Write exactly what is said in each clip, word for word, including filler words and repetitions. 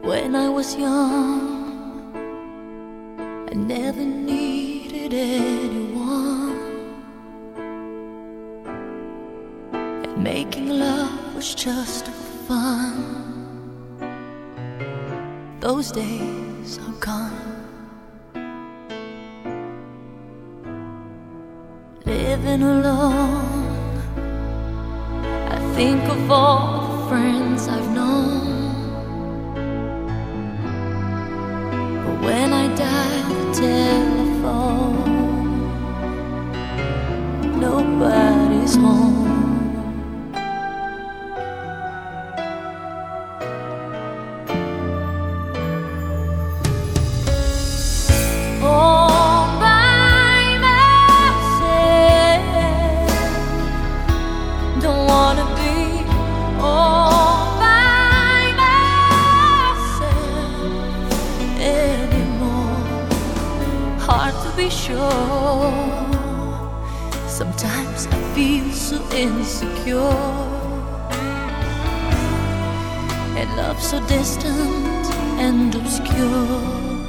When I was young, I never needed anyone, and making love was just for fun. Those days are gone. Living alone, I think of all the friends I've known. But when I dial the telephone, nobody's home. Hard to be sure. Sometimes I feel so insecure, and love so distant and obscure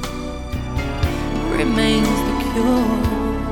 remains the cure.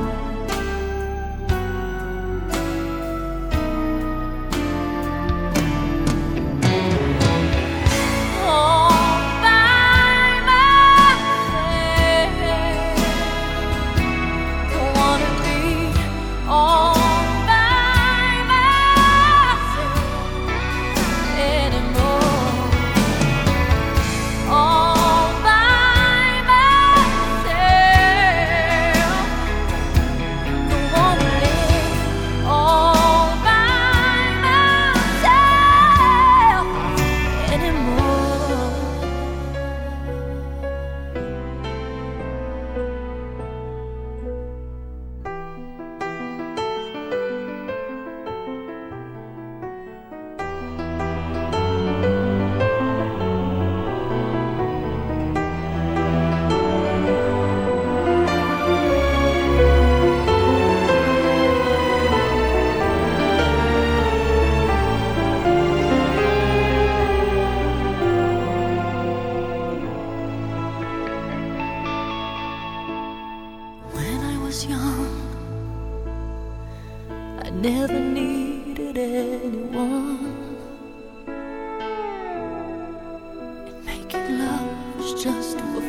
Young, I never needed anyone, and making love was just